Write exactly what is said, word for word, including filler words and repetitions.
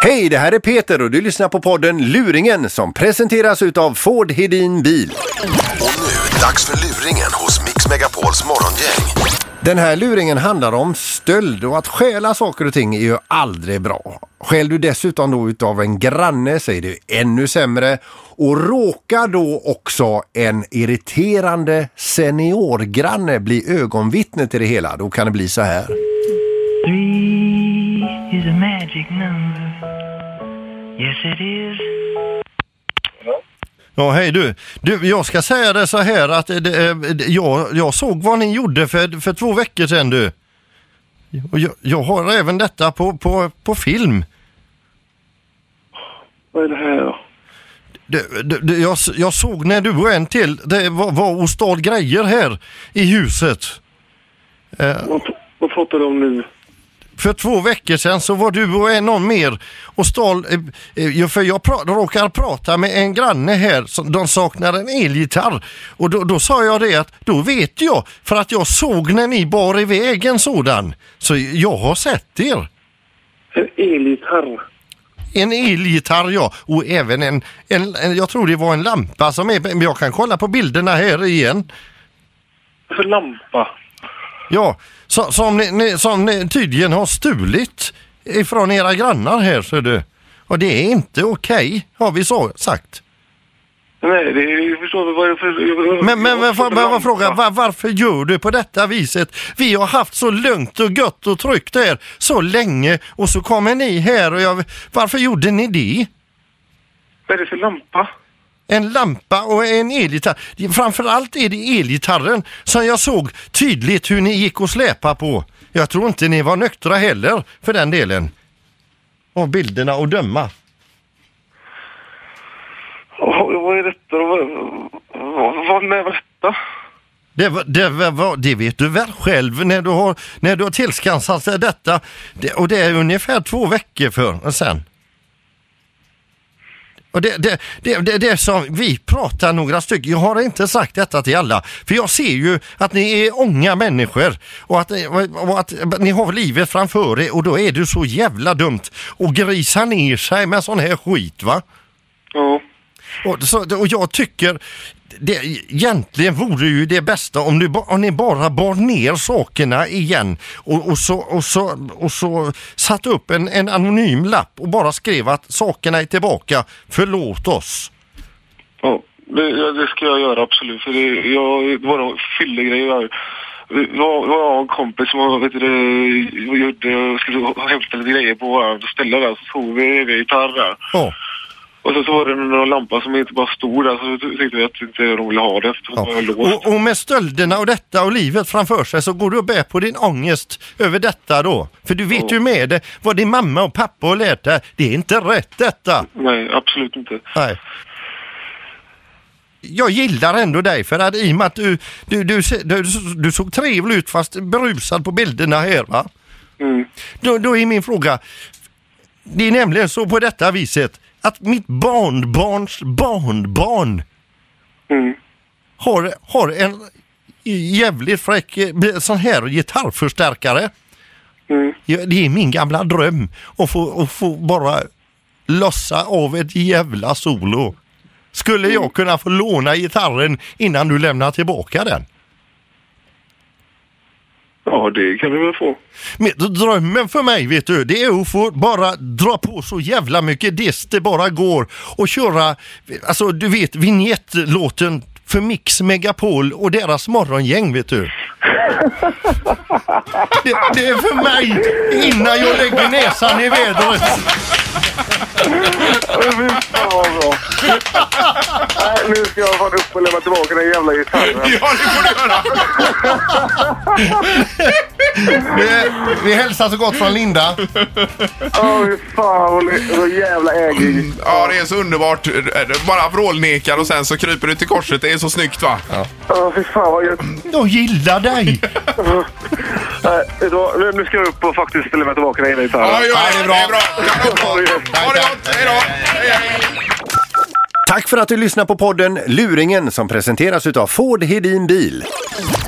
Hej, det här är Peter och du lyssnar på podden Luringen som presenteras utav Ford Hedin Bil. Och nu, dags för Luringen hos Mix Megapols morgongäng. Den här luringen handlar om stöld och att stjäla saker och ting är ju aldrig bra. Stjäl du dessutom då utav en granne så är det ännu sämre. Och råkar då också en irriterande seniorgranne bli ögonvittne till det hela, då kan det bli så här. Three is a magic number. Yes it is. Ja, hej du. du. Jag ska säga det så här att det, det, jag, jag såg vad ni gjorde för, för två veckor sedan du. Och jag, jag har även detta på, på, på film. Vad är det här då? Det, det, det, jag, jag såg när du och en till det var, var och stal grejer här i huset. Eh, Vad, vad pratar du om nu? För två veckor sedan så var du och en någon mer och stal, eh, för jag pra, råkar prata med en granne här som de saknar en elgitarr och då, då sa jag det att då vet jag för att jag såg när ni bar iväg en sådan, så jag har sett er. En elgitarr? En elgitarr, ja, och även en, en, en, jag tror det var en lampa som är, men jag kan kolla på bilderna här igen. För lampa? Ja, så, som, ni, som ni tydligen har stulit ifrån era grannar här, så du. Och det är inte okej, har vi så sagt. Nej, det är, jag förstår vad jag för... Men, men, men får jag fråga, var, varför gör du på detta viset? Vi har haft så lugnt och gött och tryggt här så länge och så kommer ni här och jag... Varför gjorde ni det? Vad är det för lampa? En lampa och en elgitarr. Framförallt är det elgitarren som jag såg tydligt hur ni gick och släpa på. Jag tror inte ni var nyktra heller för den delen. Av bilderna och döma. Oh, vad är detta? Vad, vad, vad med detta? Det, det, det, det vet du väl själv när du har, när du har tillskansat sig detta. Det, och det är ungefär två veckor för sen. Och det, det, det, det, det är som vi pratar några stycken. Jag har inte sagt detta till alla. För jag ser ju att ni är unga människor. Och att, och att ni har livet framför er. Och då är det så jävla dumt att grisa ner sig med sån här skit, va? Ja. Och, så, och jag tycker det, egentligen vore ju det bästa om, du, om ni bara bar ner sakerna igen och, och, så, och, så, och så satt upp en, en anonym lapp och bara skrev att sakerna är tillbaka, förlåt oss. Ja, det, ja, det ska jag göra absolut. För det, jag, det var någon fyllegrejer. Det var, det var en kompis som vet du, gjorde, skulle hämta lite grejer på våra ställe där, så tog vi det gitarr där. Ja. Och så, så var det någon lampa som inte bara stod där, så tyckte vi att inte de ville ha det. Ja. Och, och med stölderna och detta och livet framför sig så går du och bär på din ångest över detta då. För du vet ja. ju med det vad din mamma och pappa har lärt dig. Det är inte rätt detta. Nej, absolut inte. Nej. Jag gillar ändå dig för att i och med att du, du, du, du, du såg trevlig ut fast berusad på bilderna här, va? Mm. Då, då är min fråga, det är nämligen så på detta viset att mitt barnbarns barnbarn mm. har, har en jävligt fräck sån här gitarrförstärkare. Mm. Det är min gamla dröm att få, att få bara lossa av ett jävla solo. Skulle mm. jag kunna få låna gitarren innan du lämnar tillbaka den? Ja, det kan vi väl få. Men drömmen för mig, vet du, det är att få bara dra på så jävla mycket dist det bara går och köra, alltså du vet, vignettlåten för Mix Megapol och deras morgongäng, vet du. Det, det är för mig innan jag lägger näsan i vädret. Nej, nu ska jag vara upp och lämna tillbaka den jävla gitarren. Ja, det får du göra. vi, vi hälsar så gott från Linda. Åh, oh, fan, så jävla ägig. Ja, det är så underbart. Bara vrålnekar och sen så kryper du till korset. Det är så snyggt, va? Ja, oh, fy fan vad jag... Jag gillar dig. Nej, nu ska jag upp och faktiskt lämna tillbaka den gitarren. Ja, ja, det är bra. Det är bra. Ha det gott. Hej då. Hej, hej. Tack för att du lyssnar på podden Luringen som presenteras utav Ford Hedin Bil.